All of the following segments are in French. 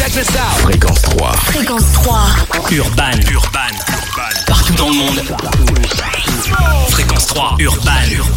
Check this out. Fréquence 3. Fréquence 3. Urban. Partout dans le monde. Fréquence 3. Urban.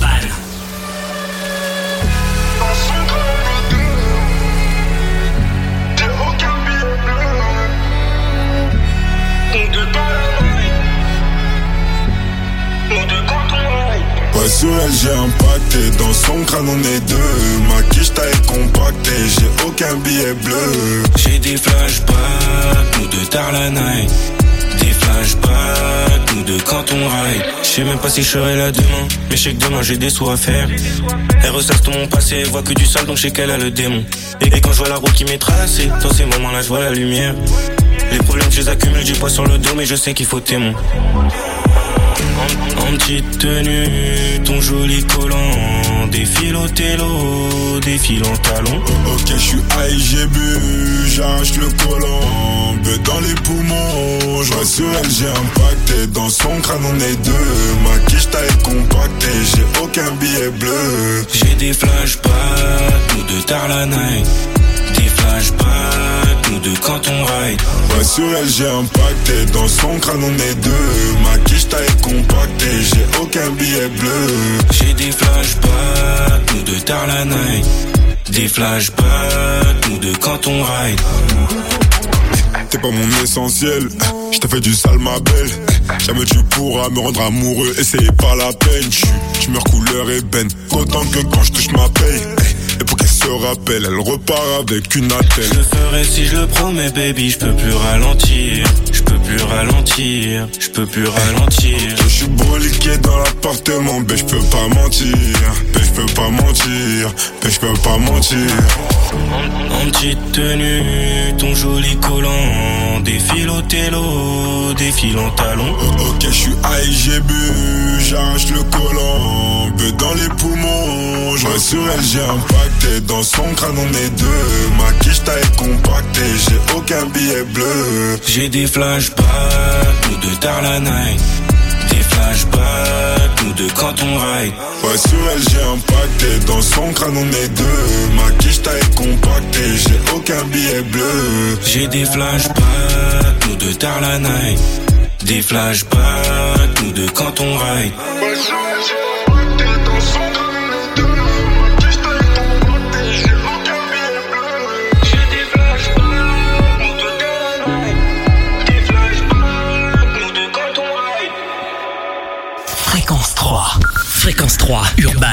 Ouais, sur elle j'ai impacté, dans son crâne on est deux. Ma quiche taille compactée, j'ai aucun billet bleu. J'ai des flashbacks, nous deux tard la night. Des flashbacks, nous deux quand on ride. J'sais même pas si je serai là demain, mais j'sais que demain j'ai des sous à faire. Elle ressasse tout mon passé, elle voit que du sale donc j'sais qu'elle a le démon. Et quand je vois la route qui m'est tracée, dans ces moments-là je vois la lumière. Les problèmes je les accumule, j'ai pas sur le dos mais je sais qu'il faut témoin. En petite tenue, ton joli collant, défile au télo, défile en talons. Ok, je suis high, j'ai bu, j'arrache le collant, beu dans les poumons. Je reste sur elle, j'ai impacté, dans son crâne on est deux. Ma quiche taille compactée, j'ai aucun billet bleu. J'ai des flashbacks, nous deux tard la night. Des flashbacks, nous deux quand on ride. Ouais, sur elle j'ai impacté, dans son crâne on est deux. Ma quiche taille compactée, j'ai aucun billet bleu. J'ai des flashbacks, nous deux tard la night. Des flashbacks, nous deux quand on ride. T'es pas mon essentiel, j't'ai fait du sale ma belle. Jamais tu pourras me rendre amoureux et c'est pas la peine. J'suis meurs couleur ébène, autant que quand j'touche ma paye. Et pour qu'elle se rappelle, elle repart avec une attelle. Je le ferai si je le promets baby, je peux plus ralentir. Je peux plus ralentir, je peux plus ralentir. Je suis broliqué dans l'appartement, ben je peux pas mentir. Ben je peux pas mentir, ben je peux pas mentir. En petite tenue, ton joli collant, défile au télo, défile en talons. Ok, je suis high, j'ai bu, j'arrache le collant, beu dans les poumons. Je reste sur elle, j'ai impacté, dans son crâne on est deux. Ma quiche taille compactée, j'ai aucun billet bleu. J'ai des flashbacks, nous deux tard la night. Des flashbacks, nous deux quand on ride. Ouais, sur elle j'ai impacté, dans son crâne on est deux. Ma quiche taille compactée, j'ai aucun billet bleu. J'ai des flashbacks, nous deux tard la night. Des flashbacks, nous deux quand on ride. Ouais, sur elle j'ai impacté, dans son crâne on est deux. Ma quiche taille compactée, j'ai aucun billet bleu. J'ai des flashbacks, nous deux tard la night. Des flashbacks, nous deux quand on ride. Fréquence 3. Fréquence 3. Urban.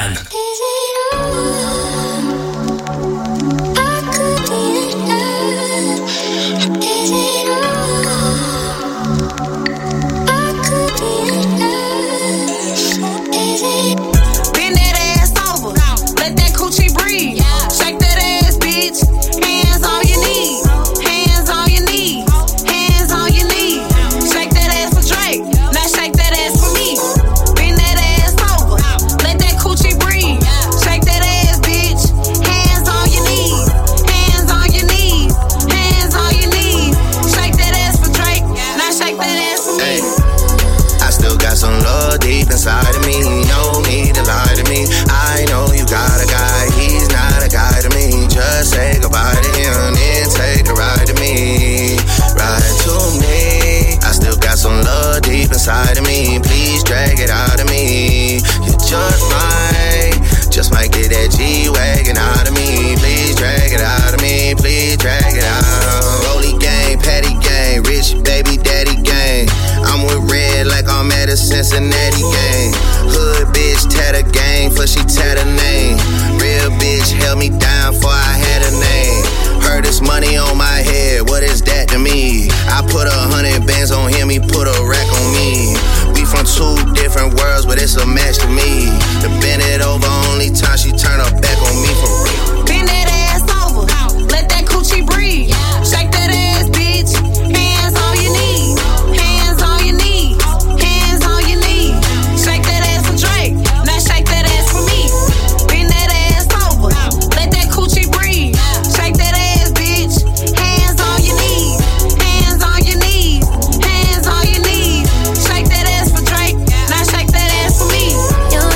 Inside of me, no need to lie to me. I know you got a guy, he's not a guy to me. Just say goodbye to him and take a ride to me. Ride to me. I still got some love deep inside of me. Please drag it out of me. You just might get that G-Wagon out of me. Please drag it out of me. Please drag it out. Rolly gang, patty gang, rich baby daddy gang. I'm with Red like I'm at a Cincinnati game. Hood bitch tatter gang, for she tatter name. Real bitch held me down for I had a name. Heard this money on my head, what is that to me? I put 100 bands on him, he put a rack on me. We from two different worlds, but it's a match to me. To bend it over, only time she turn her back on me for real. Bend that ass over, let that coochie breathe. Shake that ass, bitch. Hands on your knees. Hands on your knees. Hands on your knees. Shake that ass for Drake. Now shake that ass for me. Bend that ass over, let that coochie breathe. Shake that ass, bitch. Hands on your knees. Hands on your knees. Hands on your knees. Shake that ass for Drake. Now shake that ass for me. You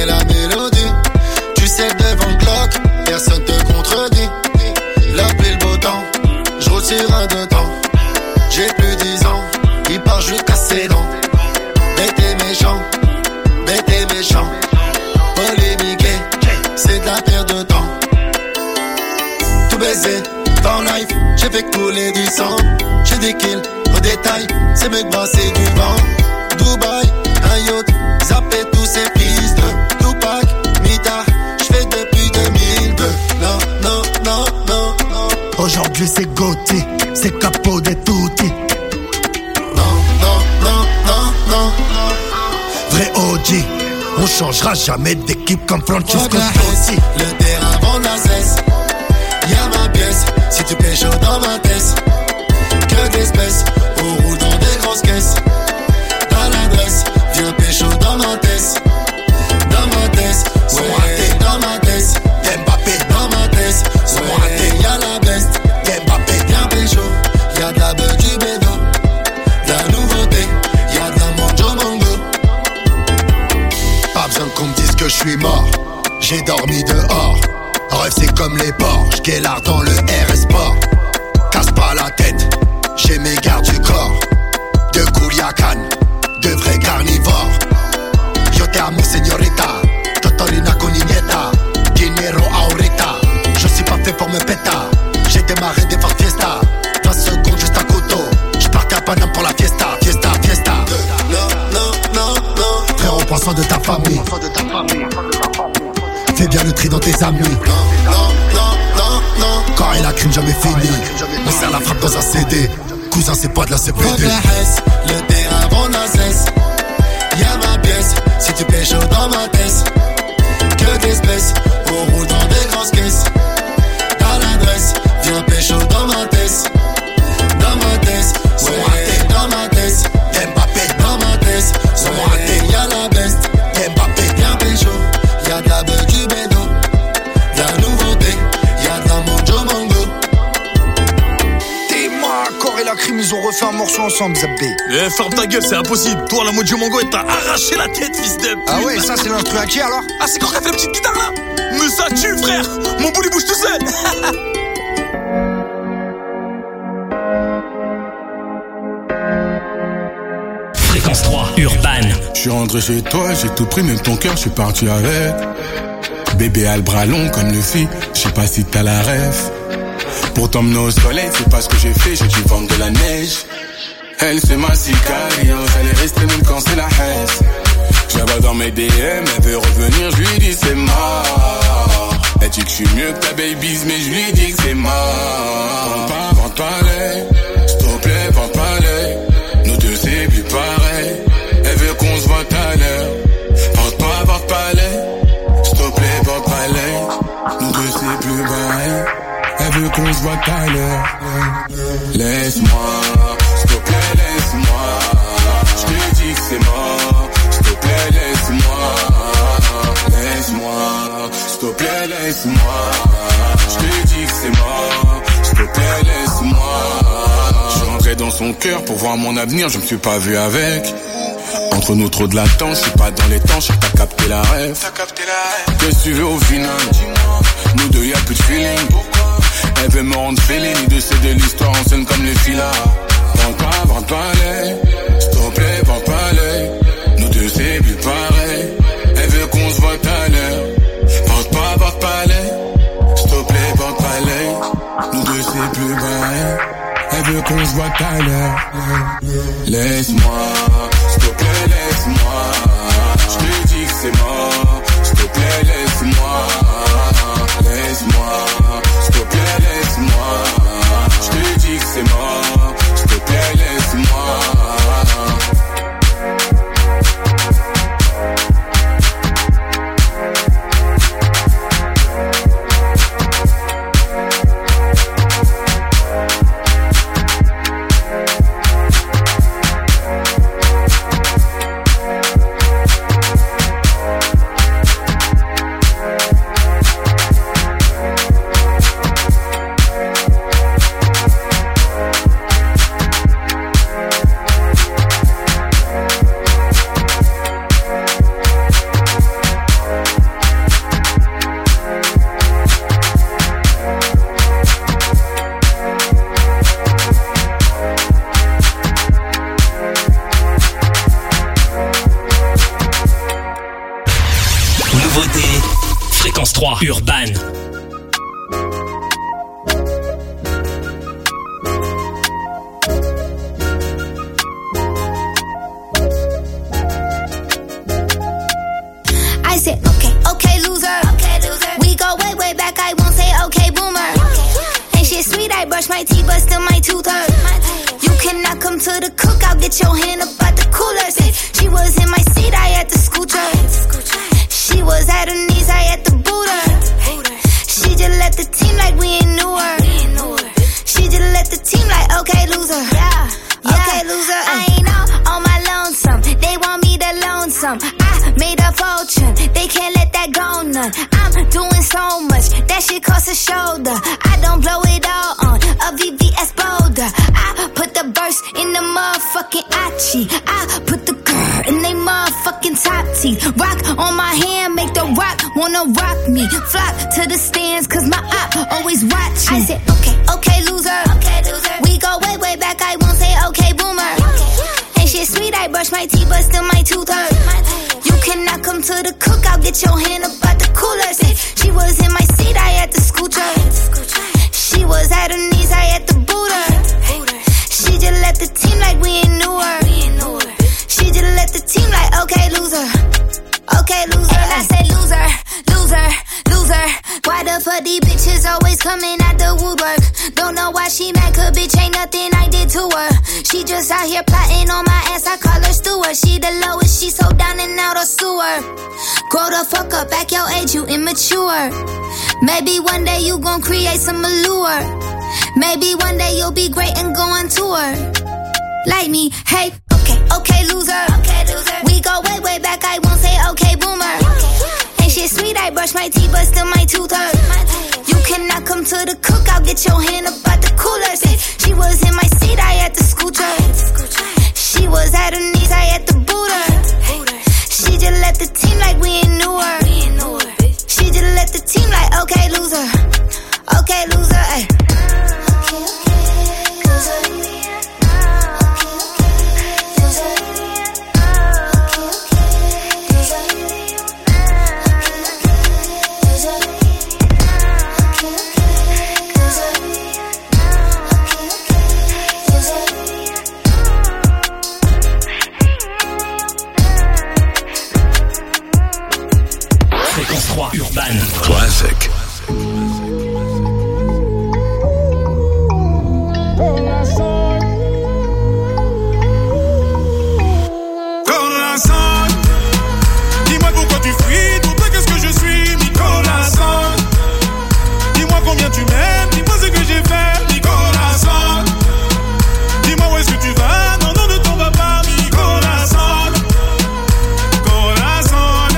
la mélodie. Tu sais que devant le Glock, personne te contredit. La pluie, le beau temps, je retire un dedans. J'ai plus 10 ans, il part, je casse ses dents. Bête et méchant, polémiqué, c'est de la perte de temps. Tout baiser, dans life, j'ai fait couler du sang. J'ai des kills, au détail, c'est mieux que brasser du vent. Dubaï, un yacht, zapper tous ces fils de Tupac, Mita, j'fais depuis 2002. Non. Aujourd'hui c'est Gotti, c'est Capo des Tutti. Non. Vrai OG, on changera jamais d'équipe comme Francesco Totti. Le terrain vend la cesse, y'a ma pièce, si tu pêches dans ma tête. Que d'espèces, on roule dans des grosses caisses. Dans l'adresse, viens pécho dans ma tête. Dans ma tête, ouais, dans ma tête. Mbappé dans ma tête, ouais, y'a la best. Mbappé viens pécho, y'a de la beuh du bédo. De la nouveauté, y'a de la manjo mango. Pas besoin qu'on me dise que je suis mort, j'ai dormi dehors. Rêve c'est comme les porcs, j'guélard dans le RS Sport. Casse pas la tête, j'ai mes gardes du corps. De Culiacan, de vrais carnivores. Yo te amo señorita, Totolina con niñeta. Dinero ahorita, je suis pas fait pour me péta. J'ai démarré des fortes fiesta, 20 secondes juste à couteau. J'partais à Paname pour la fiesta. Non. Frérot, prends soin de ta famille. Fais bien le tri dans tes amis. Non. Quand il a crime jamais fini. On serre la frappe dans un CD. Cousin c'est pas de la CPD. Le terrain vend la cesse. Y'a ma pièce, si tu pêches dans ma tête. Que d'espèces, on roule dans des grosses caisses. Dans l'adresse, viens pécho dans ma tête. Dans ma tête, ouais, dans ma tête. Mbappé dans ma tête, ouais, y'a la best. Mbappé viens pécho, y'a de la beuh du bédo. De la nouveauté, y'a de la manjo mango. T'es moi, corps et la crime, ils ont refait un morceau ensemble, Zappé. Eh, ferme ta gueule, c'est impossible. Toi, la Mojo Mango, elle t'a arraché la tête, fils de pute. Ah ouais, ça c'est l'instru à qui alors? Ah, c'est quand t'as fait la petite guitare là? Mais ça tue, frère. Mon boule il bouge tout seul. Fréquence 3, Urban. Je suis rentré chez toi, j'ai tout pris, même ton cœur, je suis parti avec. Bébé a le bras long comme le fit, je sais pas si t'as la ref. Pour t'emmener au soleil, c'est pas ce que j'ai fait, j'ai dû vendre de la neige. Elle c'est ma sicario, elle est restée même quand c'est la haine. Je la vois dans mes DM, elle veut revenir, je lui dis c'est mort. Elle dit que je suis mieux que ta baby's, mais je lui dis que c'est mort. Vente pas l'œil, s'il te plaît, vente pas l'œil. Nous deux c'est plus pareil, elle veut qu'on se voit tout à l'heure. Vente pas l'œil, s'il te plaît, vente pas l'œil. Nous deux c'est plus pareil, elle veut qu'on se voit tout à l'heure. Laisse-moi, s'il te plaît, laisse-moi. Je te dis que c'est mort, s'il te plaît, laisse-moi. Laisse-moi, s'il te plaît, laisse-moi. Je te dis que c'est mort, s'il te plaît, laisse-moi. Je suis rentré dans son cœur pour voir mon avenir, je me suis pas vu avec. Entre nous trop de latence, je suis pas dans les temps, je sais que t'as capté la rêve. Qu'est-ce que tu veux au final? Nous deux y'a plus de feeling. Elle veut me rendre féline, de c'est de l'histoire en scène comme les filas. Vente pas l'œil, s'il te plaît, vente pas l'œil. Nous deux c'est plus pareil, elle veut qu'on se voit tout à l'heure. Vente pas l'œil, s'il te plaît, vente pas l'œil. Nous deux c'est plus pareil, elle veut qu'on se voit tout à l'heure. Laisse-moi, s'il te plaît, laisse-moi. Je te dis que c'est mort, s'il te plaît, laisse-moi. Laisse-moi, s'il te plaît, laisse-moi. Je te dis que c'est mort, s'il te plaît, laisse-moi. écoutez Fréquence 3 Urban. I said, okay, loser. We go way back, I won't say okay, boomer. Ain't shit sweet, I brush my teeth, but still my tooth hurt. You cannot come to the cookout, get your hand up out the cooler. Say, she was in my seat, I had to scoot her. She was at her knees, I had to boot her. She just left the team like we ain't knew her. She just left the team like, okay, loser. Okay, loser. I ain't on my lonesome. They want me to loan some. I made a fortune. They can't let that go none. I'm doing so much. That shit costs a shoulder. I don't blow it all on a VVS Boulder. I put the burst in the motherfucking Achi. I put the grrr in they motherfucking top teeth. Rock on my hand, make the rock wanna rock me. Flock to the stands, cause my op always watching. I said, okay, loser. We go way back, I won't say okay, boomer. Ain't shit sweet, I brush my teeth, but still my tooth hurt. You cannot come to the cookout, get your hand up out the cooler. Say, she was in my seat, I had to scoot her. She was at her knees, I had to boot her. She just left the team like we ain't knew her. She just left the team like, okay, loser. Okay, loser. And I said loser. Why the fuck these bitches always coming out the woodwork? Don't know why she mad, cause bitch ain't nothing I did to her. She just out here plotting on my ass, I call her steward. She the lowest, she so down and out of sewer. Grow the fuck up, back your age, you immature. Maybe one day you gon' create some allure. Maybe one day you'll be great and go on tour. Like me, hey, okay, loser. We go way back, I won't say okay, boomer. Ain't shit sweet, I brush my teeth, but still my tooth hurt. You cannot come to the cookout, get your hand up out the cooler. Say, she was in my seat, I had to scoot her. She was at her knees, I had to boot her. She just left the team like we ain't knew her. She just left the team like, okay, loser. Okay, loser, ay. Fréquence 3 Urban. Classic. Dis-moi pourquoi tu fuis, pour toi qu'est-ce que je suis, Nicolas Sand. Dis-moi combien tu m'aimes, dis-moi ce que j'ai fait, Nicolas Sand. Dis-moi où est-ce que tu vas, non, ne t'en vas pas, Nicolas Sand. Nicolas Sand.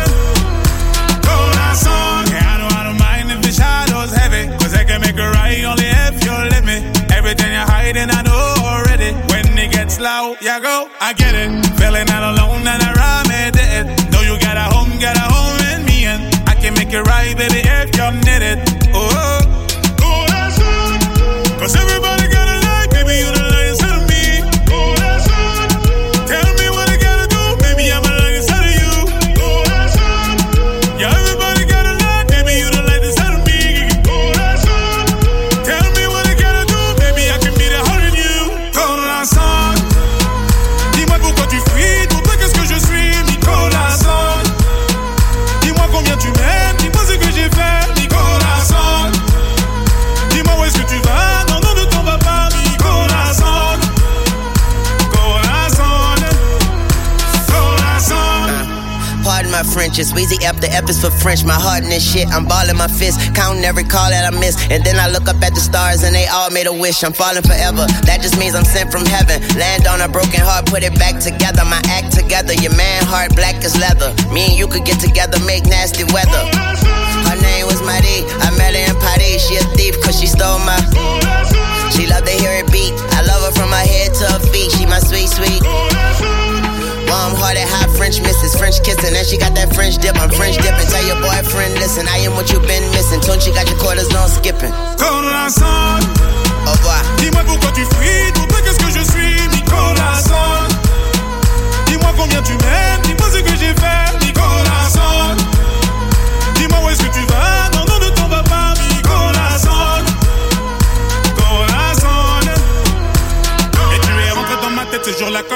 Yeah, I don't mind if the shadow's heavy, cause I can make it right only if you let me. Everything you're hiding, I know already. When it gets loud, yeah, go, I get it. Feeling all alone and I rhyme it. Know you got a home in me, and I can make it right, baby, if you're knitted. Oh, that's all. Cause everybody got a lie, baby, you the lie inside of me. Oh, that's all. Tell me what I gotta do, baby, I'm a lie inside of you. Oh, that's all. Yeah, everybody got a lie, baby, you the lie inside of me. Oh, that's all. Tell me what I gotta do, baby, I can be the heart in you. Nicolas Sand. Dis-moi pourquoi tu fuis, pour toi qu'est-ce que je suis, Nicolas Sand. Dis-moi combien tu m'aimes, dis-moi ce que j'ai fait, Nicolas Sand. Dis-moi où est-ce que tu vas, non, ne t'en vas pas, Nicolas Sand. Nicolas Sand. Nicolas Sand. Pardon my French, it's Weezy F, the F is for French. My heart in this shit, I'm balling my fist, counting every call that I miss. And then I look up at the stars and they all made a wish. I'm falling forever, that just means I'm sent from heaven. Land on a broken heart, put it back together. My act together, your man heart black as leather. Me and you could get together, make nasty weather. Her name was Marie, I met her in Paris. She a thief cause she stole my. She love to hear it beat, I love her from her head to her feet. She my sweet, sweet. Warm-hearted, hot French missus, French kissing, and she got that French dip. I'm French dipping. Tell your boyfriend, listen, I am what you've been missing. Tunchi got your quarters, no skipping. Nicolas Sand. Au revoir. Dis-moi pourquoi tu fuis, pour toi qu'est-ce que je suis, Nicolas Sand. Dis-moi combien tu m'aimes, dis-moi ce que j'ai fait, Nicolas Sand.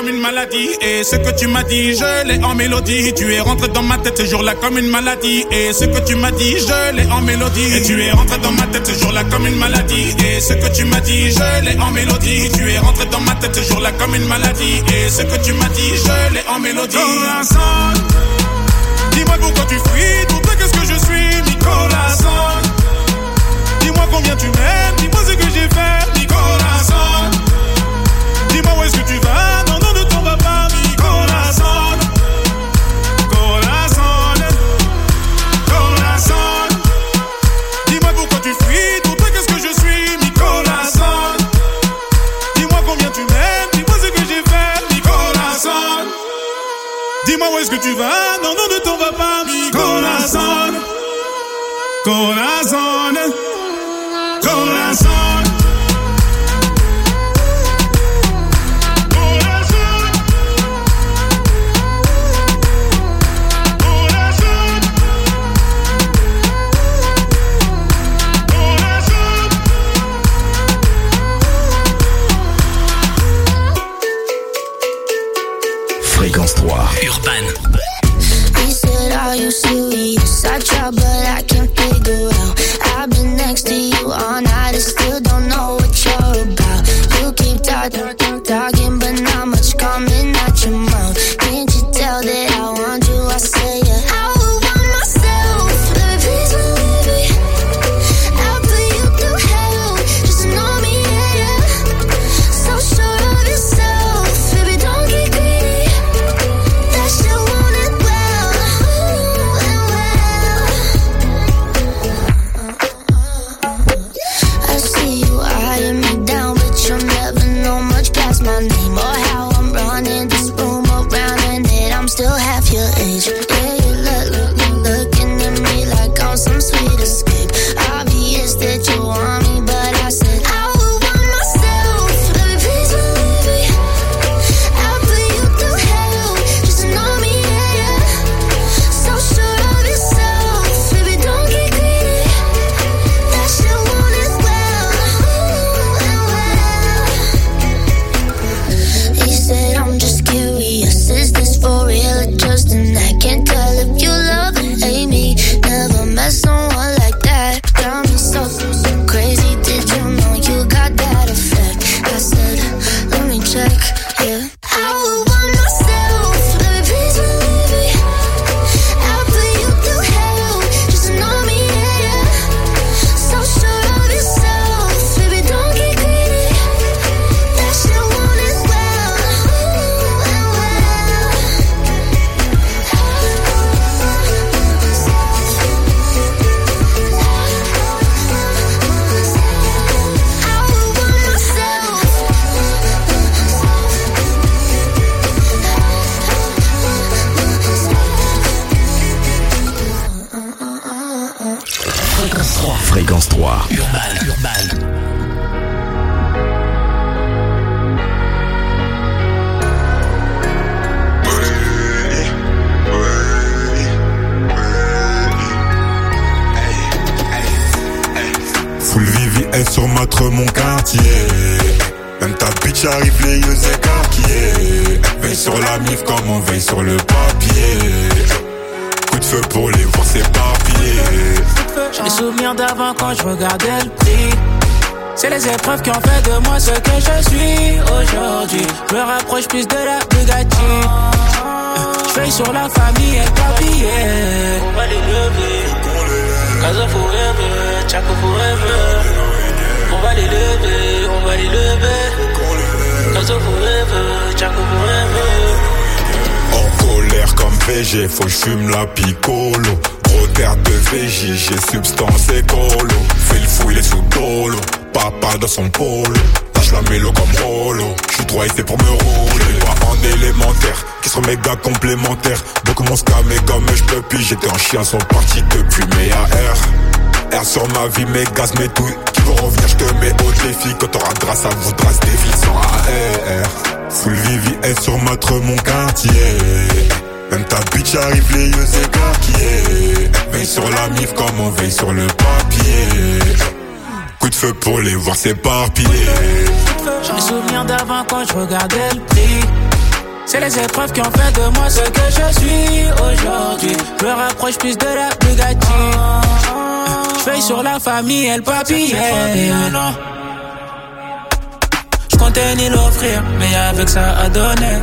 comme une maladie. Et ce que tu m'as dit, je l'ai en mélodie. Tu es rentré dans ma tête ce jour-là comme une maladie. Et ce que tu m'as dit, je l'ai en mélodie. Et tu es rentré dans ma tête ce jour-là comme une maladie. Et ce que tu m'as dit, je l'ai en mélodie. Tu es rentré dans ma tête ce jour-là comme une maladie. Et ce que tu m'as dit, je l'ai en mélodie. Corazon, dis-moi pourquoi tu fuis. Pour toi qu'est-ce que je suis, mi corazon. Dis-moi combien tu m'aimes. Dis-moi ce que j'ai fait, mi corazon. Dis-moi où est-ce que tu vas. Non, non, ne t'en vas pas, mi corazon. Corazon, corazon. Dis-moi pourquoi tu fuis. Pour toi qu'est-ce que je suis, mi corazon. Dis-moi combien tu m'aimes. Dis-moi ce que j'ai fait, mi corazon. Dis-moi où est-ce que tu vas. Non, non, ne t'en vas pas, mi corazon. Corazon, corazon. Fréquence 3 Urban. He said, are you serious? I try but I can't figure out. I've been next to you all night and still don't know what you're about. You keep talking but not much coming out your mouth. Can't you tell that I want you? I say yeah. I would want myself. Baby, please believe me. I'll put you through hell. Just know me, yeah, yeah. So sure of yourself. Baby, don't get greedy. That shit want it well. I see you eyeing me down, but you'll never know much past my name or how I'm running this room around, and that I'm still half your age. Yeah, you looking at me like I'm some sweet escape. Obvious that you want me, but I said I would want myself. Baby, please believe me. I'll put you through hell. Just know me, yeah, yeah. So sure of yourself. Baby, don't get greedy. That shit want it well. He said, I'm just curious. Is this for real or just an act? Can't tell if you love or hate me. Never met someone like that. Got me so crazy. Did you know you got that effect? I said, let me check, yeah. I would want myself. Baby, please believe me. I'll put you through hell. Just know me, yeah, yeah. So sure of yourself. Baby, don't get greedy. That shit want it well. I would want myself. Fréquence 3 Urban. Full VVS sur mon quartier. Même ta bitch arrive les yeux écarquillés. Veille sur la mif comme on veille sur le papier. Coup de feu pour les voir s'éparpiller. J'ai des souvenirs d'avant quand je regardais le prix. C'est les épreuves qui ont fait de moi ce que je suis aujourd'hui. Je me rapproche plus de la Bugatti. Je veille sur la famille et papier. On va les lever. Casa forever, Chaco forever. On va les lever, on va les lever. Casa forever, Chaco forever. En colère comme VG, faut que j'fume la picolo. Gros terre de VJ, j'ai substance écolo. Fais le fou, il est sous dolo. Papa dans son polo. Lâche la mélo comme Rolo. J'suis trop ici pour me rouler. Pas en élémentaire, qui sont méga complémentaires. Beaucoup m'ont scamé comme j'peux puis j'étais en chien, sont partis depuis mes AR. R sur ma vie, mes gaz, mes douilles. Qui vont revenir, j'te mets au défi. Quand t'auras grâce à vous, trace des vies sans AR. Full VVS sur mon quartier. Même ta bitch arrive les yeux écarquillés. Veille sur la mif comme on veille sur le papier. Coup de feu pour les voir s'éparpiller. J'ai des souvenirs d'avant quand je regardais le prix. C'est les épreuves qui ont fait de moi ce que je suis aujourd'hui. Je me rapproche plus de la Bugatti. Je veille sur la famille et le papier. Je comptais ni l'offrir, mais avec ça à donner.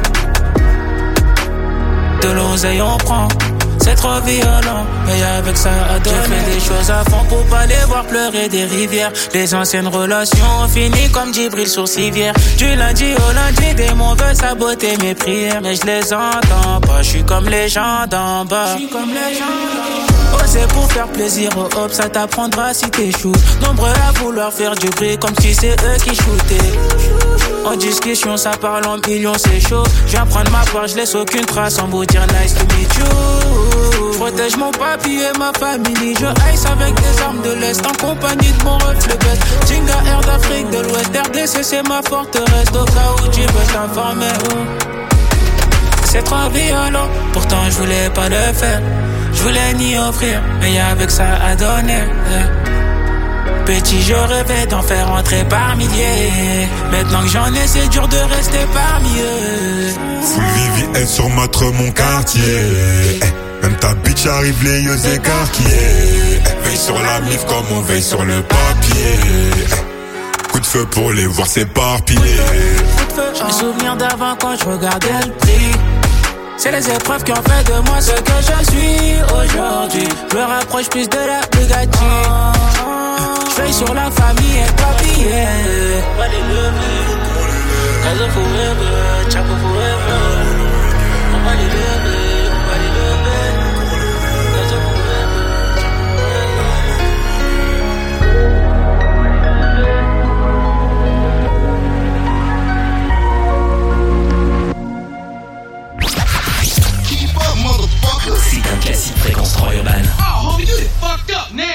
De l'oseille on prend. C'est trop violent, mais avec ça à donner. J'ai fait des choses à fond pour pas les voir pleurer des rivières. Les anciennes relations ont fini comme Djibril sur civière. Du lundi au lundi, des mots veulent saboter mes prières. Mais je les entends pas, je suis comme les gens d'en bas. Oh, c'est pour faire plaisir aux hops, ça t'apprendra si t'échoues. Nombreux à vouloir faire du bruit comme si c'est eux qui shootaient. En discussion, ça parle en millions, c'est chaud. Je viens prendre ma part, je laisse aucune trace en vous dire nice to meet you. Protège mon papy et ma famille. Je ice avec des armes de l'Est en compagnie de mon reflet bête. Jinga Air d'Afrique de l'Ouest, RDC c'est ma forteresse. Au cas où tu veux t'informer. C'est trop violent, pourtant je voulais pas le faire. Je voulais ni offrir, mais avec ça à donner. Petit, je rêvais d'en faire entrer par milliers. Maintenant que j'en ai, c'est dur de rester parmi eux. Full VVS sur mon quartier. Même ta bitch arrive les yeux écarquillés. Veille sur la mif comme on veille sur le papier. Coup de feu pour les voir s'éparpiller. Je me souviens d'avant quand je regardais le prix. C'est les épreuves qui ont fait de moi ce que je suis aujourd'hui. Je me rapproche plus de la Bugatti. Je veille sur la famille et le papier. On va les lever. Casa forever, Chaco forever. On va les lever, on va les lever. Casa forever, C'est un classique Fréquence 3 Urban. Oh, homie, you fucked up now.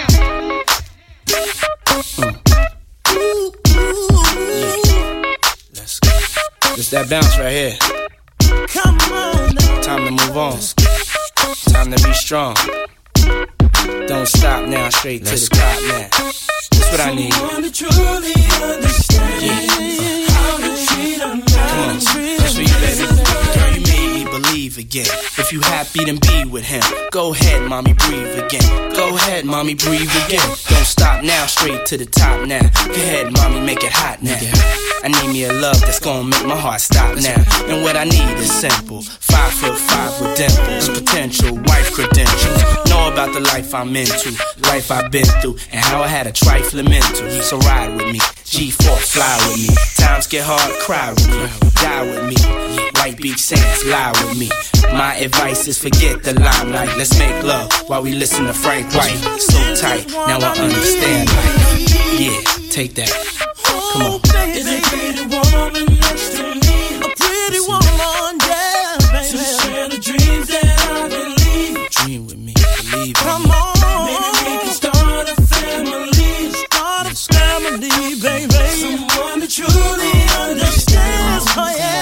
Let's go. It's that bounce right here. Come on now. Time to move on. Time to be strong. Don't stop now, straight to the top now. That's what I need. Someone to truly understand how to treat a man. Come on, that's for you, baby. Girl, you made me believe again. If you happy, then be with him. Go ahead, mommy, breathe again. Go ahead, mommy, breathe again. Don't stop now, straight to the top now. Go ahead, mommy, make it hot now. I need me a love that's gonna make my heart stop now. And what I need is simple. 5'5" with dimples, potential wife credentials. Know about the life I'm into, life I've been through, and how I had a trifling mental. So ride with me, G4 fly with me. Times get hard, cry with me, die with me. White Beach Saints, lie with me. My advice is forget the limelight. Let's make love while we listen to Frank White. So tight, now I understand life. Yeah, take that. Come on. Is a pretty woman next to me? A pretty woman, yeah, baby. To share the dreams that I believe. Dream with me, believe. Come on. Maybe we can start a family. Start a family, baby. Someone that truly understands. Oh, yeah.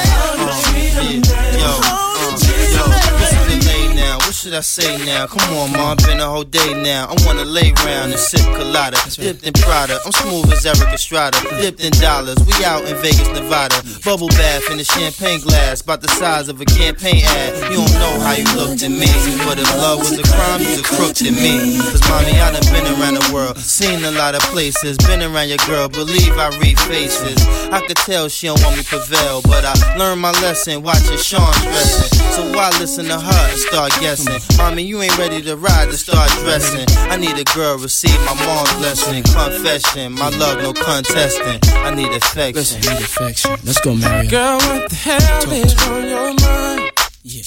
What should I say now? Come on, ma, been a whole day now. I wanna lay round and sip colada, dipped in Prada. I'm smooth as Eric Estrada, dipped in dollars. We out in Vegas, Nevada. Bubble bath in a champagne glass, about the size of a campaign ad. You don't know how you looked at me, but if love was a crime, you's a crook to me. Cause mommy, I done been around the world, seen a lot of places, been around your girl, believe I read faces. I could tell she don't want me to prevail, but I learned my lesson, watching Sean dressing. So why listen to her and start guessing? Mommy, you ain't ready to ride to start dressing. I need a girl, receive my mom's blessing. Confession, my love, no contesting. I need affection. Listen, I need affection. Let's go, Mario. Girl, what the hell is on your mind? Yeah.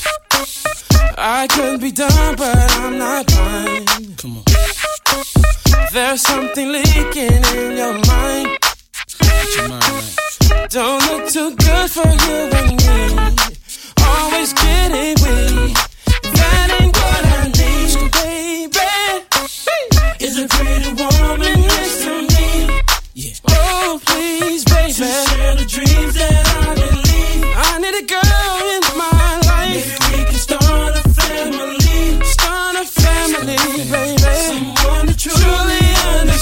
I could be done, but I'm not blind. Come on. There's something leaking in your mind. Get your mind right. Don't look too good for you and me. Always getting weak. That ain't what I need, baby. Is a pretty woman next to me? Yeah. Oh, please, baby. To share the dreams that I believe. I need a girl in my life. Maybe we can start a family. Start a family, baby. Someone that truly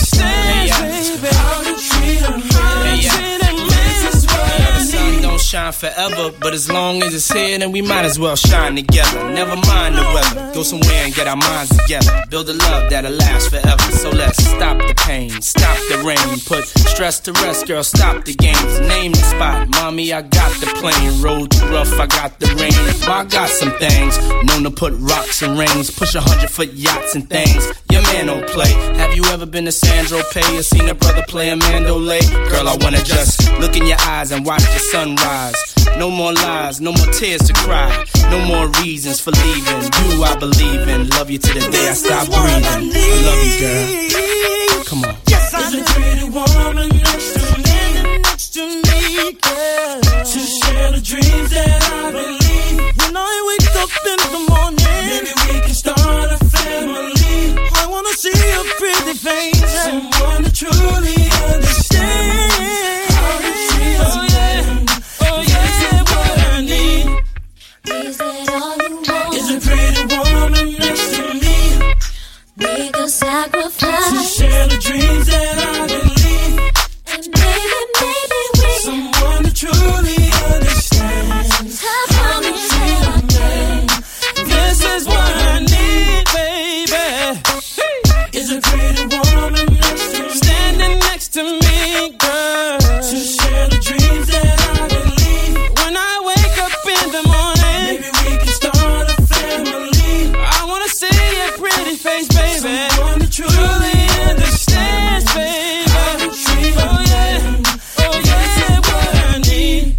understands, baby. How to treat a man. Shine forever, but as long as it's here, then we might as well shine together. Never mind the weather, go somewhere and get our minds together. Build a love that'll last forever. So let's stop the pain, stop the rain, put stress to rest, girl, stop the games. Name the spot, mommy, I got the plane. Road too rough, I got the rain. I got some things, known to put rocks and rings, push 100-foot yachts and things. Your man don't play. Have you ever been to Sandro Pay or seen a brother play a mandolay? Girl, I wanna just look in your eyes and watch the sunrise. No more lies, no more tears to cry, no more reasons for leaving. You I believe in, love you to the day I stop breathing. I love you, girl. Come on. Yes, I need a pretty woman next to me, girl, to share the dreams that I believe. When I wake up in the morning, maybe we can start a family. I wanna see a pretty face, someone to truly understand how to treat us. Oh yeah, what I need. Is that all you want? Is a pretty woman next to me. Make a sacrifice to share the dreams that I believe. And maybe we someone to truly understand how to treat a man. This is what I need, baby. Is a pretty woman next to me, standing next to me, girl, to share the dreams that I believe. When I wake up in the morning, maybe we can start a family. I wanna see your pretty face, baby. Someone to truly understands, baby. Oh yeah, what I need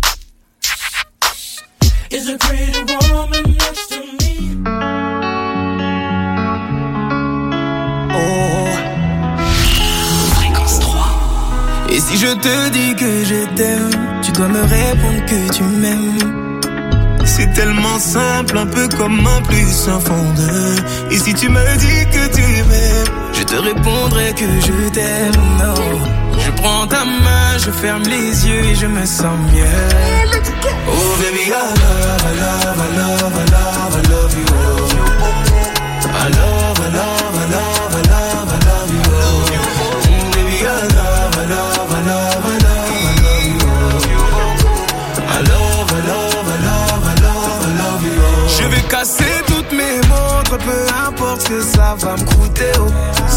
is a pretty woman next to me. Oh. Fréquence 3. Et si je te dis que je t'aime, tu dois me répondre que tu m'aimes. C'est tellement simple, un peu comme un plus un fond de. Et si tu me dis que tu m'aimes, je te répondrai que je t'aime. Non. Je prends ta main, je ferme les yeux et je me sens mieux. Oh baby, I love, I love, I love, I love, I love you. I love, I love, I love, I love, I love you. Baby, I love, I love, I love, I love, I love you. I love, I love, I love, I love, I love you. Je vais casser toutes mes montres, peu importe ce que ça va me coûter. Oh.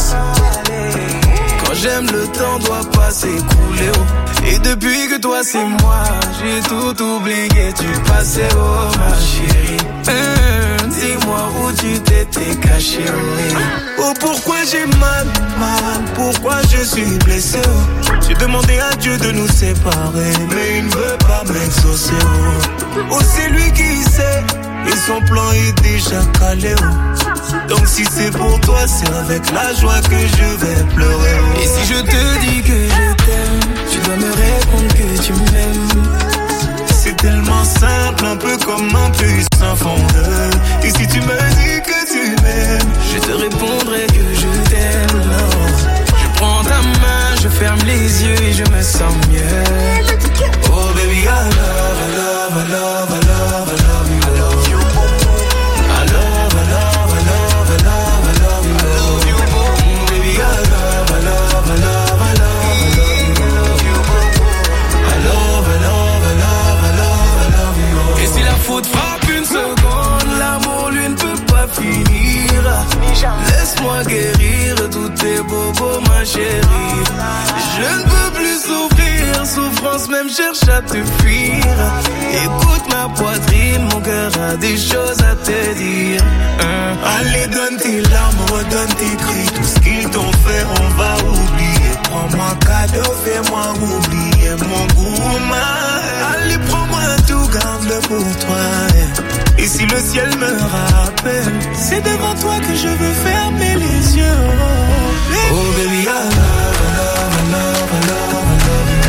Quand j'aime, le temps doit pas s'écouler. Oh. Et depuis que toi c'est moi, j'ai tout oublié du passé. Oh ma chérie, dis-moi où tu t'étais caché. Oh pourquoi j'ai mal, pourquoi je suis blessé. Oh. J'ai demandé à Dieu de nous séparer, mais il ne veut pas m'exaucer. Oh c'est lui qui sait, et son plan est déjà calé. Oh. Donc si c'est pour toi, c'est avec la joie que je vais pleurer. Oh. Et si je te dis que je t'aime, tu dois me répondre que tu m'aimes. C'est tellement simple, un peu comme un puissant fondeur. Et si tu me dis que tu m'aimes, je te répondrai que je t'aime. Non. Je prends ta main, je ferme les yeux et je me sens mieux. Oh baby, I love, I love, I love, I love, I love you. I love you. I love, I love, I love, I love, I love you. I love you. Baby, I love, I love, I love, I love, I love you. I love, I love, I love, I love, I love you. Et si la faute frappe une seconde, l'amour lui ne peut pas finir. Laisse-moi guérir tous tes bobos, ma chérie. Je ne peux plus souffrir, souffrance même cherche à te fuir. Écoute ma poitrine, mon cœur a des choses à te dire. Allez, donne tes larmes, redonne tes cris. Tout ce qu'ils t'ont fait, on va oublier. Prends-moi cadeau, fais-moi oublier mon goût. Allez, prends-moi tout, garde-le pour toi. Et si le ciel me rappelle, c'est devant toi que je veux fermer les yeux. Oh baby, I love, I love, I love, I love, I love you.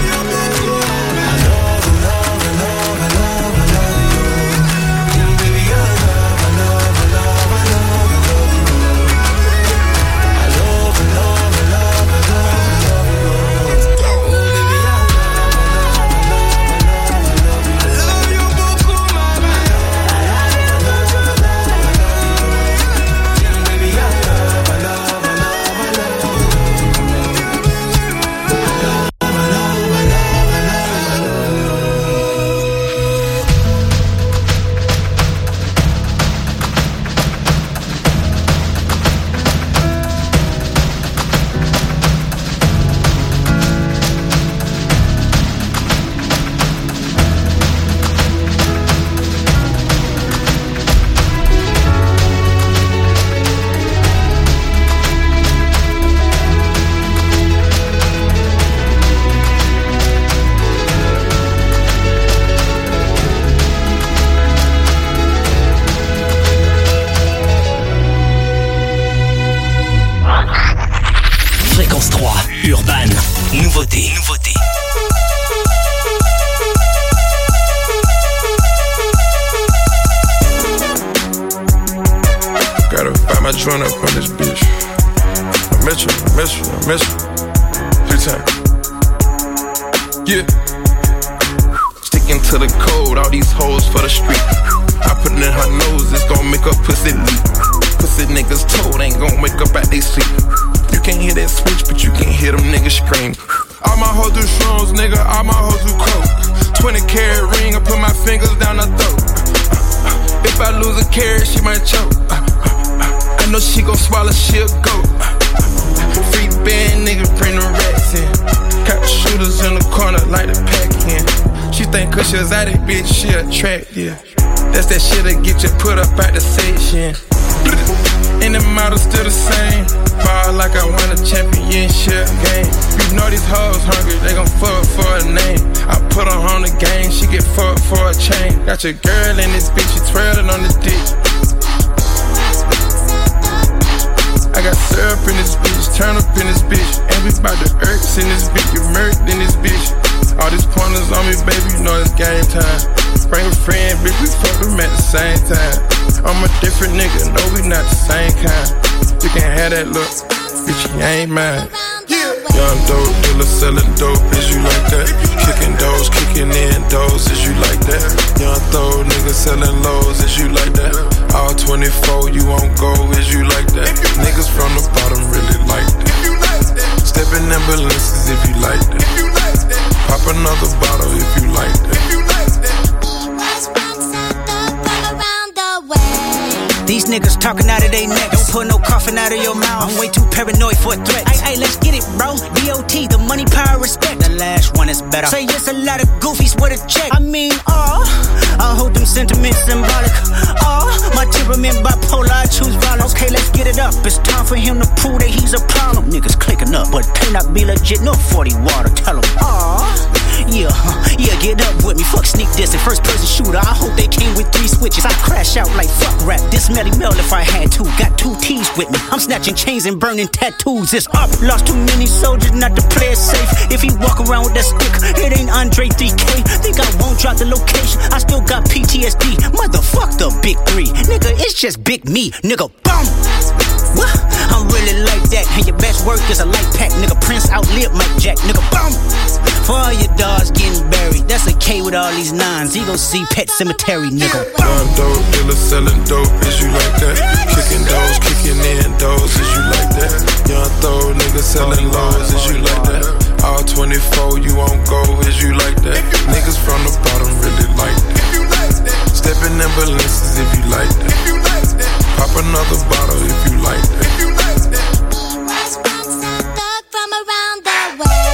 I love, I love, I love, I love, I love you. Baby, I love, I love, I love, I love, I love you. I love, I love, I love, I love, I love you. Oh baby, I love, I love, I love, I love you. I love you beaucoup, mama. I love, I love, I love, I love you. Baby, I love, I love, I love. Fréquence 3, Urban, nouveauté. Gotta find my joint up on this bitch. I miss you. 3 times. Yeah. Sticking to the code, all these hoes for the street. I put it in her nose, it's gon' make her pussy leak. Pussy niggas told ain't gon' wake up at they sleep. You can't hear that switch, but you can hear them niggas scream. All my hoes do shrooms, nigga, all my hoes do coke. 20-carat ring, I put my fingers down her throat. If I lose a carat, she might choke. I know she gon' swallow, she'll go. Free band, nigga, bring the rats in. Got shooters in the corner, like the pack in. She think cause she was at it, bitch, she attractive. That's that shit that get you put up at the section. And the model still the same. Ball like I won a championship game. You know these hoes hungry, they gon' fuck for a name. I put her on the game, she get fucked for a chain. Got your girl in this bitch, she twirling on the dick. I got syrup in this bitch, turn up in this bitch. And we bout the irks in this bitch, get murked in this bitch. All these pointers on me, baby, you know it's game time. Bring a friend, bitch, we fuck them at the same time. I'm a different nigga, no, we not the same kind. You can have that look, bitch, you ain't mine. Young dope dealer selling dope, is you like that? Kicking doors, kicking in doors, is you like that? Young throw nigga selling lows, is you like that? All 24, you won't go, is you like that? Niggas from the bottom really like that. Stepping ambulances if you like that. Pop another bottle if you like that. These niggas talking out of their neck. Don't put no coffin out of your mouth. I'm way too paranoid for a threat. Ay, let's get it, bro. DOT, the money, power, respect. The last one is better. Say yes, a lot of goofies with a check. I mean, I hold them sentiments symbolic. My temperament bipolar, I choose violence. Okay, let's get it up. It's time for him to prove that he's a problem. Niggas clicking up, but cannot be legit. No 40 water, tell him, yeah, get up with me. Fuck sneak dissing, first person shooter. I hope they came with 3 switches. I crash out like fuck rap. This Melly Mel if I had to. Got 2 T's with me. I'm snatching chains and burning tattoos. It's up. Lost too many soldiers, not to play it safe. If he walk around with that stick, it ain't Andre 3K. Think I won't drop the location. I still got PTSD. Motherfuck the big 3. Nigga, it's just big me. Nigga, boom. What? I'm really like that. And your best work is a light pack. Nigga, Prince outlived Mike Jack. Nigga, boom. For all your dogs getting buried. That's a K with all these 9s. He gon' see Pet Cemetery, nigga. Young dope dealer selling dope, is you like that? Kicking doors, kicking in doors, is you like that? Young throw nigga selling lows, is you like that? All 24, you won't go, is you like that? Niggas from the bottom really like that. Stepping ambulances if you like that. Pop another bottle if you like that. From around the way.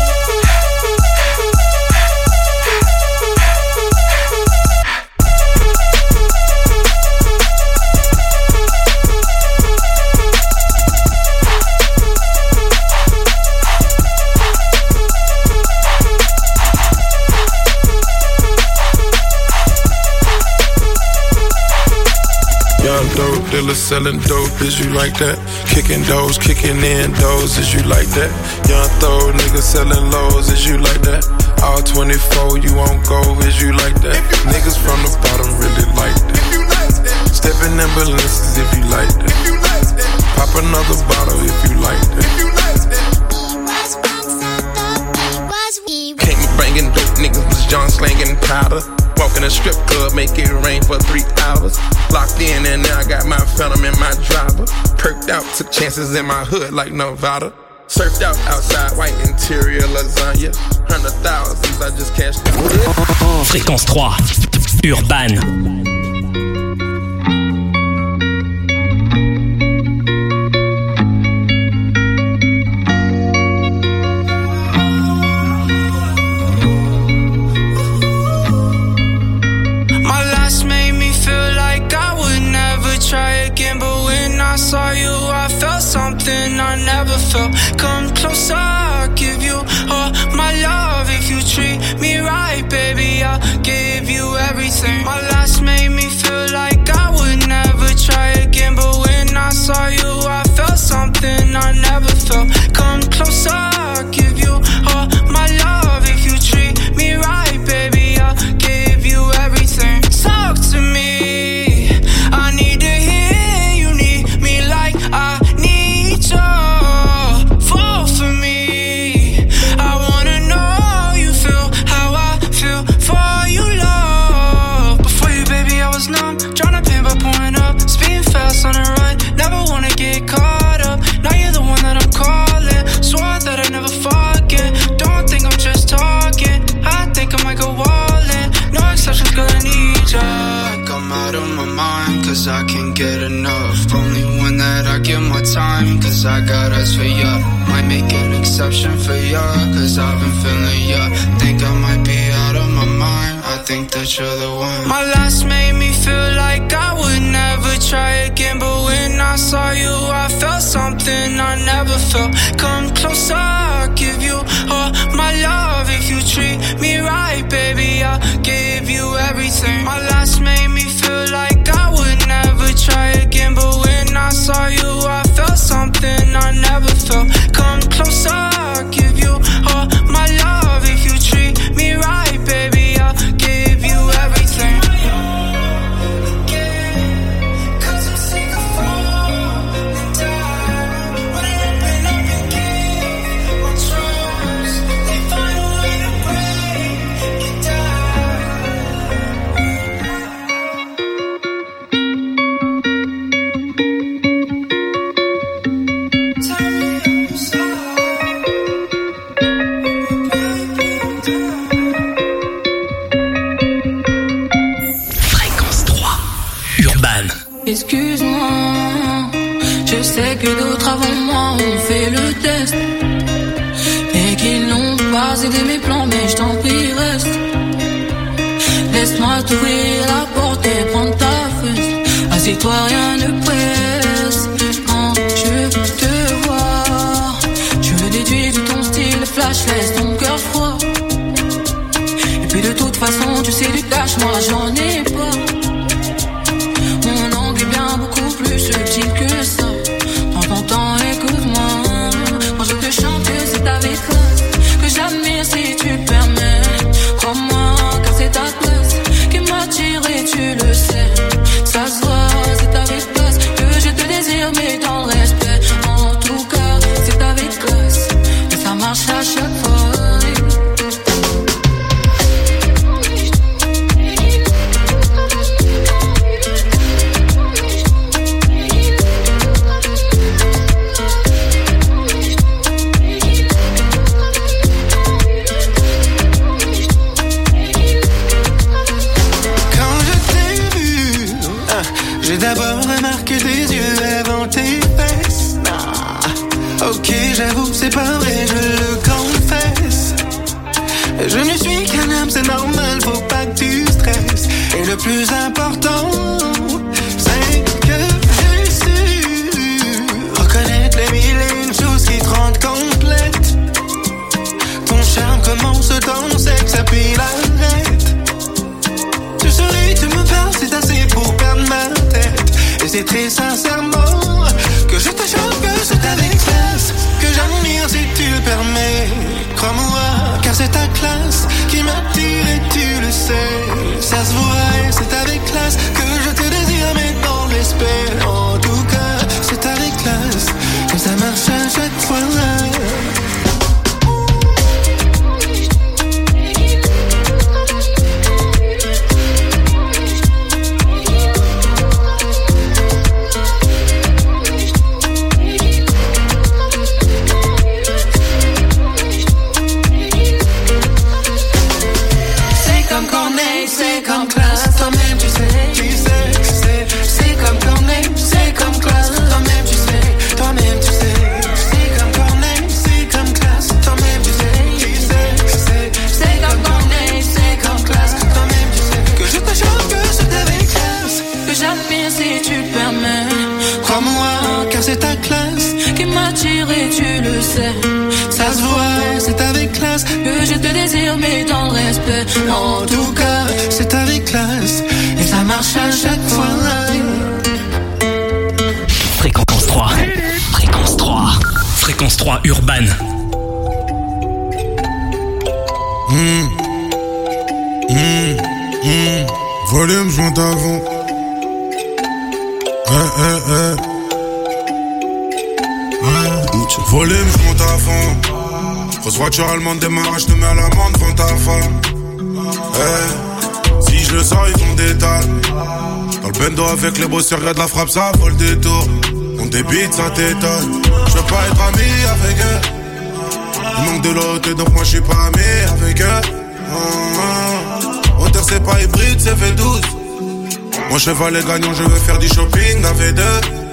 Dope dealer selling dope, is you like that? Kicking doors, kicking in doors, is you like that? Young throw nigga selling lows, is you like that? All 24, you won't go, is you like that? Niggas from the bottom really like that. Stepping ambulances if you like that. Pop another bottle if you like that. Came banging dope niggas, was John slanging powder. Walk in a strip club, make it rain for 3 hours. Locked in and now I got my phantom in my driver. Perked out, took chances in my hood like Nevada. Surfed out outside, white interior lasagna. 100,000s, I just cashed. Fréquence 3, Urban. I saw you, I felt something I never felt. Come closer, I'll give you all my love. If you treat me right, baby, I'll give you everything. My last made me feel like I would never try again. But when I saw you, I felt something I never felt. Come closer, I can't get enough. Only one that I give my time, cause I got eyes for ya. Might make an exception for ya, cause I've been feeling ya. Think I might be out of my mind, I think that you're the one. My last made me feel like I would never try again, but when I saw you I felt something I never felt. Come closer, I'll give you all my love. If you treat me right, baby, I'll give you everything. My last made me feel like I would never try again, but when I saw you I felt something I never felt. Come closer, I'll give you all my love. If you treat me right, baby, I'll give you everything. Excuse-moi, je sais que d'autres avant moi ont fait le test et qu'ils n'ont pas aidé mes plans, mais je t'en prie reste. Laisse-moi t'ouvrir la porte et prendre ta fesse. Assieds-toi, rien ne presse. Quand je te vois, je le déduis de ton style flash, laisse ton cœur froid. Et puis de toute façon, tu sais du cash, moi j'en ai pas. Beaucoup plus subtil que ça. Prends ton temps, écoute-moi. Quand je te chante que c'est avec classe, que j'admire si tu le permets. Crois-moi, car c'est ta classe qui m'attire et tu le sais. Ça se voit, c'est avec classe que je te désire, mais dans le respect. En tout cas, c'est avec classe et ça marche à chaque fois. J'ai d'abord remarqué tes yeux avant tes fesses. Ok, j'avoue, c'est pas vrai, je le confesse. Je ne suis qu'un homme, c'est normal, faut pas que tu stresses. Et le plus important, c'est que j'ai su reconnaître les mille et une choses qui te rendent complète. Ton charme commence dans le sexe, puis l'arrête. Tu souris, tu me parles, c'est assez pour perdre ma tête. Et c'est très sincèrement que je te chante que c'est avec classe que j'admire si tu le permets. Crois-moi, car c'est ta classe qui m'attire et tu le sais. Ça se voit et c'est avec classe que je te désire, mais dans l'esprit. En tout cas, c'est avec classe que ça marche à chaque fois. C'est comme classe, toi-même tu sais, c'est comme Corneille, c'est comme classe, toi-même tu sais, c'est comme Corneille, c'est comme classe, toi-même tu sais, c'est comme Corneille, c'est comme classe, toi-même tu sais, que je te chante que c'est avec classe, que j'admire si tu le permets, crois-moi, car c'est ta classe qui m'attire et tu le sais, ça se voit, c'est avec classe, que je te désire mais dans le respect, en tout cas, c'est avec classe, et ça marche à chaque fois. Fréquence 3. Fréquence 3. Fréquence 3 Urban. Volume, je monte avant. Volume, je monte à fond. Grosse voiture allemande démarre, je te mets à l'amende devant ta femme. Si je le sors, ils font des dalles. Dans le bendo avec les bosseurs, y'a de la frappe, ça vole des tours. On débite, ça t'étonne. Je veux pas être ami avec eux. Il manque de l'autre, donc moi je suis pas ami avec eux. Hauteur c'est pas hybride, c'est fait 12. Mon cheval est gagnant, je veux faire du shopping à V2.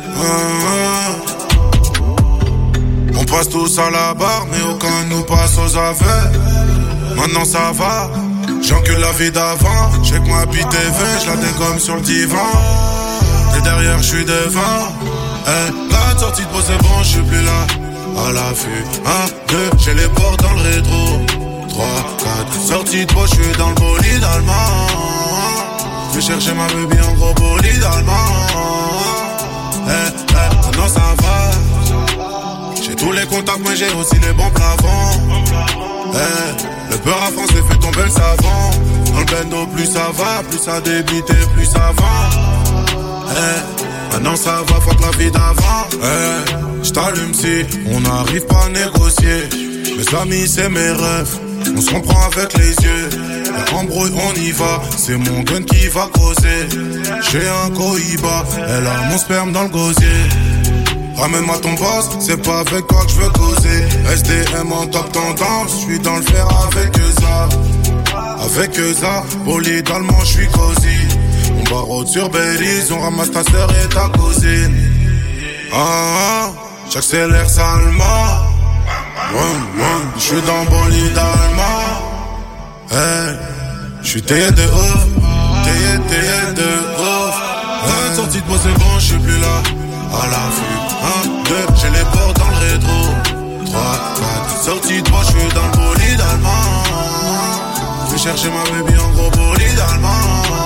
On passe tous à la barre, mais aucun nous passe aux aveux. Maintenant ça va, j'encule la vie d'avant. Check moi bite TV, je la dégomme sur le divan. Et derrière je suis devant. 4 sorties de pause, c'est bon, je suis plus là. À l'affût, 1, 2, j'ai les portes dans le rétro. 3, 4, sorties de pause, je suis dans le bolide allemand. Je vais chercher ma baby en gros bolide allemand. Maintenant ça va. J'ai tous les contacts, mais j'ai aussi les bons plafonds. Le peur à France fait tomber le savant. Dans le bendo, plus ça va, plus ça débite, plus ça va. Maintenant ça va, fuck la vie d'avant. J't'allume si on n'arrive pas à négocier. Mes amis c'est mes rêves, on se comprend avec les yeux. Embrouille on y va, c'est mon gun qui va causer. J'ai un cohiba, elle a mon sperme dans le gosier. Ramène-moi ton boss, c'est pas avec toi que je veux causer. SDM en top tendance, je suis dans le fer avec eux ça. Avec eux ça, bolide allemand, je suis cosy. On barre sur Belize, on ramasse ta sœur et ta cousine. J'accélère salement. Je suis dans bolide allemand. Je suis taillé de ouf, taillé de ouf. Sortie de pause, c'est bon, je suis plus là. À l'affût, 1, 2, j'ai les portes dans le rétro. 3, 4, sortie de pause, je suis dans le bolide allemand. Je vais chercher ma baby en gros bolide allemand.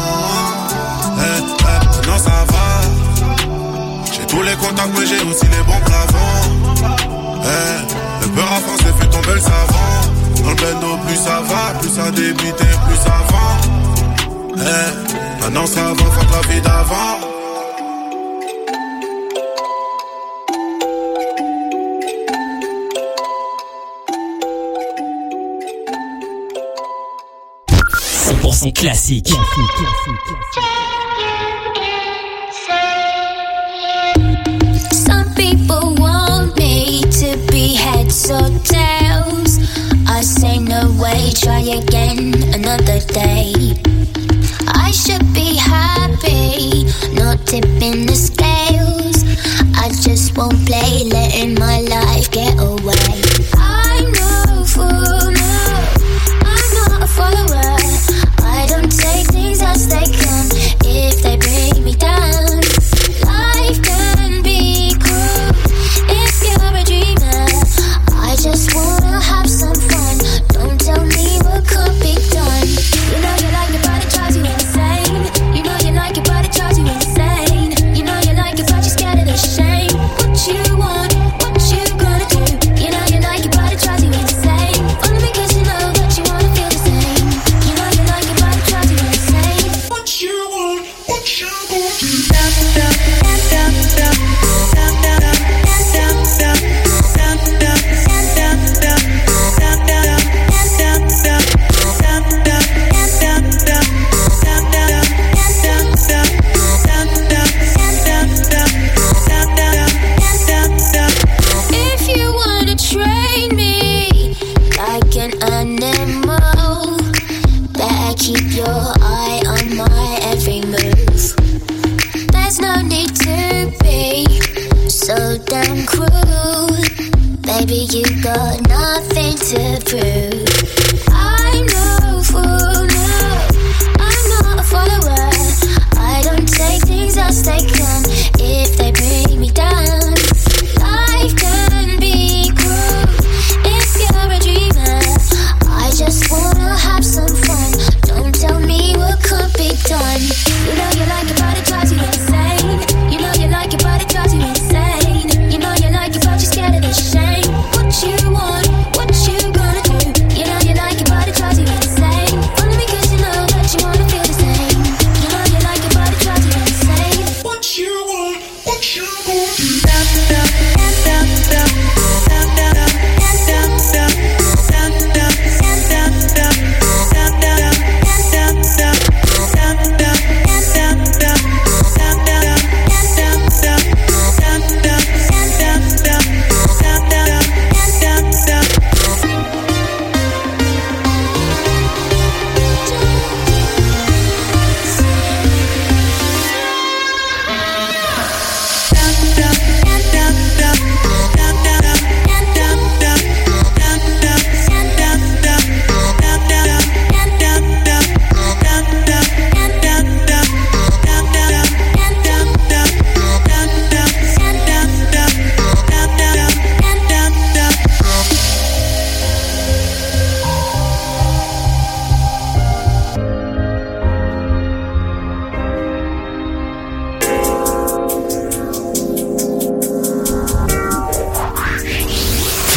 Non ça va. J'ai tous les contacts, mais j'ai aussi les bons plafonds. Le peur à France fait tomber le savant. Dans le bendo, plus ça va, plus ça débite, plus ça va. Maintenant ça va, fuck la vie d'avant. C'est classique. Some people want me to be heads or tails. I say no way, try again another day. I should be happy, not tipping the scales. I just won't play, letting my life get away. I'm no fool, no, I'm not a follower. I don't take things as they come if they bring me down. Life can be cruel if you're a dreamer. I just wanna have some fun. Don't tell me what could be done. You know you like it, but it drives you insane. You know you like it, but it drives you insane. You know you like it, but you're scared of the shame. What you want, what you gonna do? You know you like it, but it drives you insane. Follow me 'cause you know that you wanna feel the same. You know you like it, but it drives you insane. What you want, what you gonna do? If you wanna train me like an animal, better keep your eye on my every move. There's no need to be so damn cruel. Baby, you got nothing to prove. I'm no fool, no, I'm not a follower. I don't take things as they come if they bring me down. Life can be cruel if you're a dreamer. I just wanna have some fun. Don't tell me what could be done. You know you like it, but it drives you insane. You know you like it, but it drives you insane. You know you like it, but you're scared of the shame. What you want, what you gonna do? You know you like it, but it drives you insane. Follow me 'cause you know that you wanna feel the same. You know you like it, but it drives you insane. What you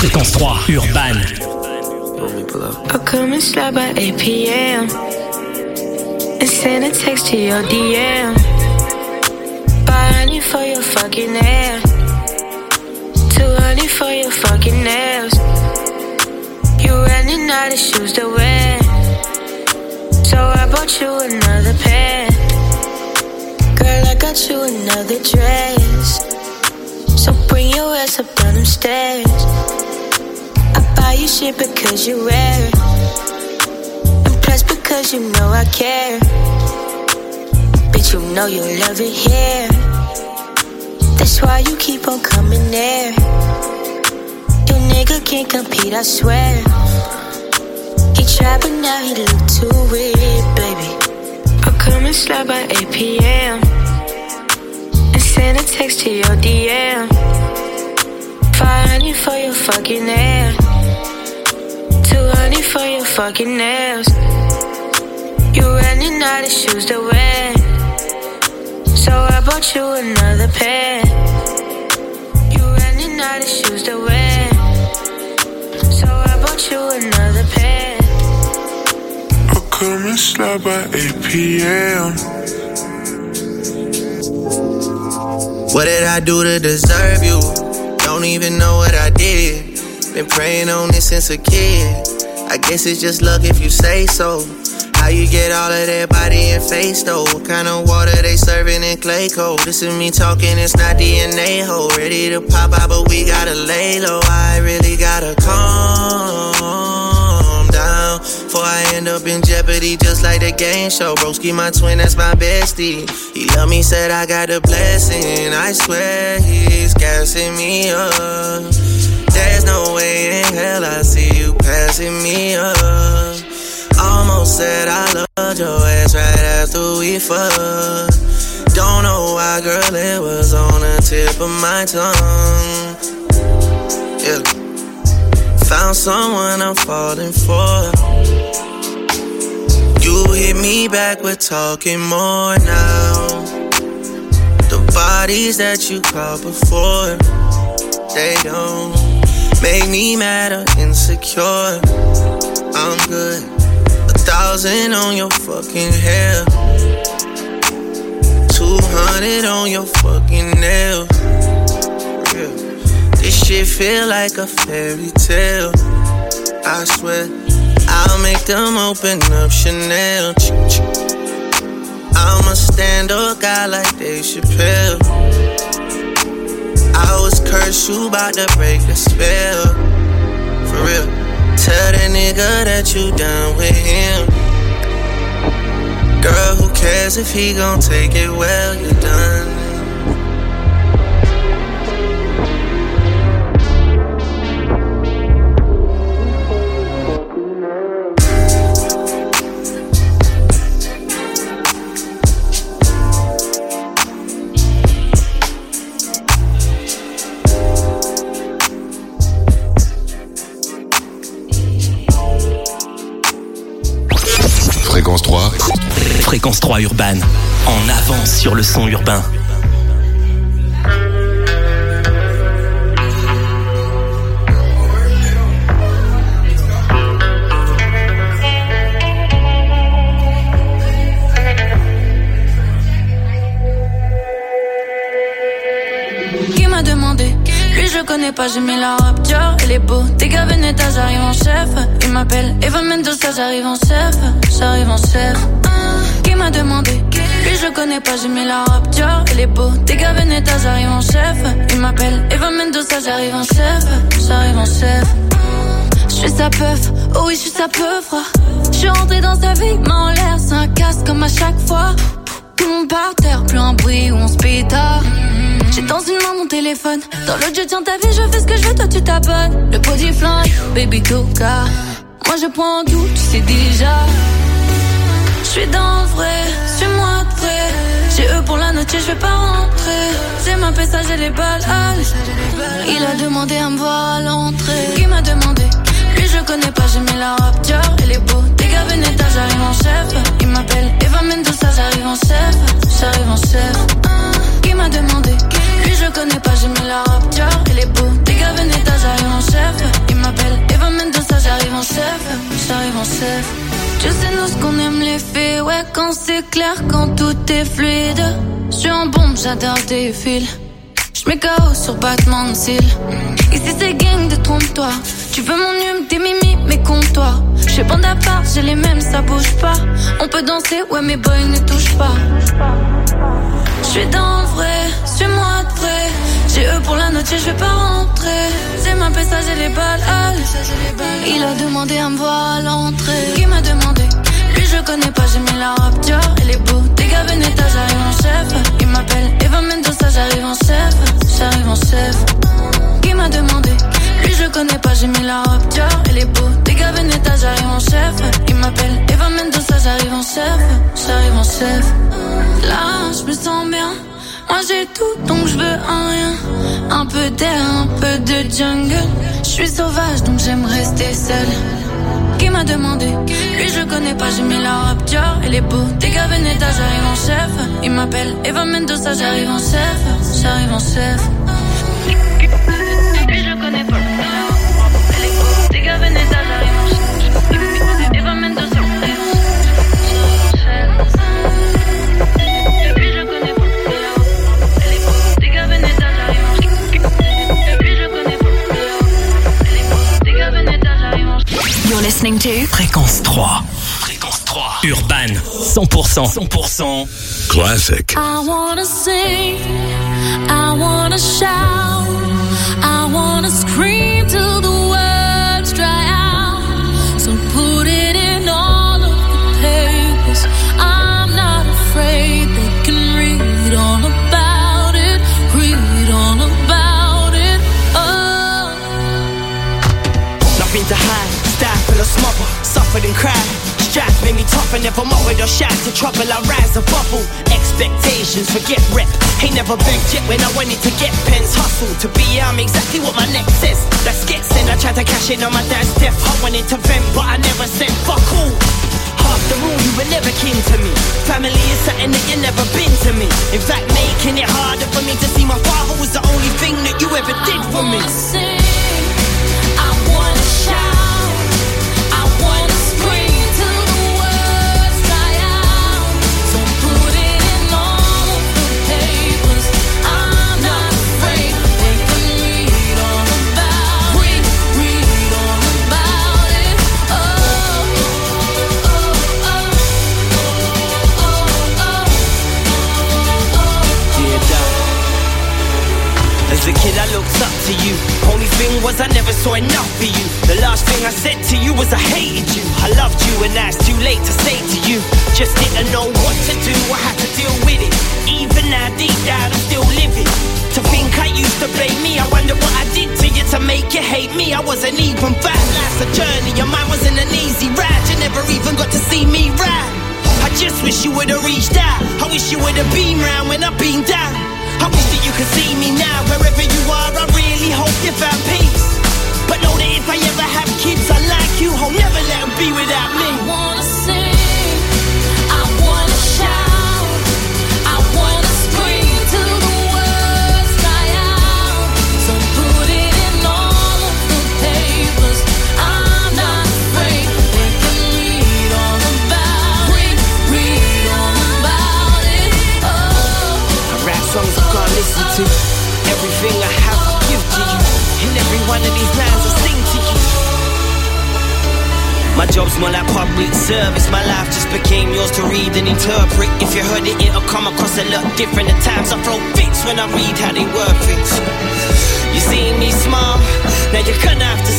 Fréquence 3, Urban. I'll come and slide by 8 p.m. and send a text to your DM. Buying you for your fucking hair. Too early for your fucking nails. You running out of shoes to wear, so I bought you another pair. Girl, I got you another dress, so bring your ass up down them stairs. I buy you shit because you wear it, and plus because you know I care. Bitch, you know you love it here, that's why you keep on coming there. Your nigga can't compete, I swear. He tried but now he look too weird, baby. I'll come and slide by 8 p.m. and send a text to your DM. Find you for your fucking hair. Too early for your fucking nails. You running out of shoes to wear, so I bought you another pair. You running out of shoes to wear, so I bought you another pair. I'll come and slide by 8 p.m. What did I do to deserve you? Don't even know what I did. Been praying on this since a kid. I guess it's just luck if you say so. How you get all of that body and face though? What kind of water they serving in clay cold? This is me talking, it's not DNA ho. Ready to pop out but we gotta lay low. I really gotta calm down before I end up in jeopardy just like the game show. Broski my twin, that's my bestie. He love me, said I got a blessing. I swear he's gassing me up. There's no way in hell I see you passing me up. Almost said I loved your ass right after we fucked. Don't know why, girl, it was on the tip of my tongue. Yeah. Found someone I'm falling for. You hit me back, we're talking more now. The bodies that you caught before, they don't make me mad or insecure. I'm good. 1,000 on your fucking hair, 200 on your fucking nail. Yeah. This shit feel like a fairy tale. I swear, I'll make them open up Chanel. I'm a stand-up guy like Dave Chappelle. I was cursed, you bout to break the spell. For real. Tell that nigga that you done with him. Girl, who cares if he gon' take it well, you done. Fréquence 3. Fréquence 3 Urban. En avance sur le son urbain. Qui m'a demandé? Lui je connais pas, j'ai mis la rap Dior. Elle est beau, t'es gars Veneta, j'arrive en chef. Il m'appelle Eva Mendoza, j'arrive en chef. J'arrive en chef. Qui m'a demandé? Lui je connais pas, j'ai mis la rap Dior. Elle est beau, t'es gars Veneta, j'arrive en chef. Il m'appelle Eva Mendoza, j'arrive en chef. J'arrive en chef. J'suis sa peuf, oh oui j'suis sa peuf. J'suis rentré dans sa vie, main en l'air, c'est un casse comme à chaque fois. Tout le monde par terre, plus un bruit où on se pétard. J'ai dans une main mon téléphone, dans l'autre je tiens ta vie, je fais ce que je veux, toi tu t'abonnes. Le body flingue, baby coca. Moi je prends tout, tu sais déjà. J'suis dans le vrai, suis-moi de près. J'ai eux pour la note, je vais pas rentrer. J'ai ma pesa, j'ai les balles, allez. Il a demandé à me voir à l'entrée. Qui m'a demandé? Lui je connais pas, j'ai mis la rap Dior. Elle est beau, des gars Veneta, j'arrive en chef. Il m'appelle Eva Mendoza, j'arrive en chef. J'arrive en chef. Qui m'a demandé? Lui je connais pas, j'ai mis la rap Dior. Elle est beau, des gars Veneta, j'arrive en chef. en chef. Je sais nous ce qu'on aime les faits, ouais, quand c'est clair, quand tout est fluide. J'suis en bombe, j'adore des fils. J'mets KO sur battement de cils. Ici c'est gang de trompe-toi. Tu veux mon hume, tes mimi, mais compte-toi. J'fais bande à part, j'ai les mêmes, ça bouge pas. On peut danser, ouais, mes boys ne touchent pas. J'suis dans le vrai, suis-moi de près. J'ai eux pour la note, je vais pas rentrer. C'est ma paix, ça j'ai les balles. Il a demandé à me voir à l'entrée. Qui m'a demandé? Lui je connais pas, j'ai mis la robe Dior. Elle est beau, dégâts Veneta, j'arrive en chef. Il m'appelle Eva Mendoza, j'arrive en chef. J'arrive en chef. Qui m'a demandé? Lui je connais pas, j'ai mis la robe Dior. Elle est beau, dégâts Veneta, j'arrive en chef. Il m'appelle Eva Mendoza, j'arrive en chef. J'arrive en chef. Là je me sens bien. Moi j'ai tout donc je veux un rien. Un peu d'air, un peu de jungle. Je suis sauvage donc j'aime rester seule. Qui m'a demandé? Lui je connais pas, j'ai mis la robe Dior. Elle est beau, dégâts Veneta, j'arrive en chef. Il m'appelle Eva Mendoza, j'arrive en chef. J'arrive en chef. Lui je connais pas, elle est beau, dégâts Veneta, j'arrive en chef. Eva Mendoza, j'arrive en chef. Lui je connais pas, elle est beau, dégâts Veneta, j'arrive en chef. Lui je connais pas, elle est beau, dégâts Veneta, j'arrive en chef. You're listening to Fréquence 3. Fréquence 3. Urban. 100%. Classic. I wanna sing, I wanna shout, I wanna scream till the words dry out. So put it in all of the papers. I'm not afraid, they can read all about it, read all about it. Oh. Nothing to hide, stifle or smother, suffered and cried. Strife made me tougher, never mocked or shy to trouble. I rise above all expectations, forget rep. Ain't never begged yet when I wanted to get pens. Hustle to be I'm exactly what my neck says. That's get sent. I tried to cash in on my dad's death. I wanted to vent, but I never said fuck all. After all, you were never kin to me. Family is something that you never been to me. In fact, making it harder for me to see my father was the only thing that you ever did for me. I wanna shout, I wanna scream. As a kid I looked up to you. Only thing was I never saw enough for you. The last thing I said to you was I hated you. I loved you and now it's too late to say to you. Just didn't know what to do, I had to deal with it. Even now deep down I'm still living. To think I used to blame me, I wonder what I did to you to make you hate me. I wasn't even bad, life's a journey and mine wasn't an easy ride. You never even got to see me ride. I just wish you would've reached out. I wish you would've been round when I've been down. I wish that you could see me now. Wherever you are, I really hope you found peace. But know that if I ever have kids, I like you, I'll never let them be without me. I wanna sing, I wanna shout, I wanna scream till the words die out. So put it in all of the papers. I'm not afraid, they can read all about it, read all about it. Oh. I rap songs I can't listen to. Everything I have I give to you. In every one of these lines I sing to you. My job's more like public service. My life just became yours to read and interpret. If you heard it, it'll come across a lot different. At times I throw fits when I read how they work it. You see me smile, now you're gonna have to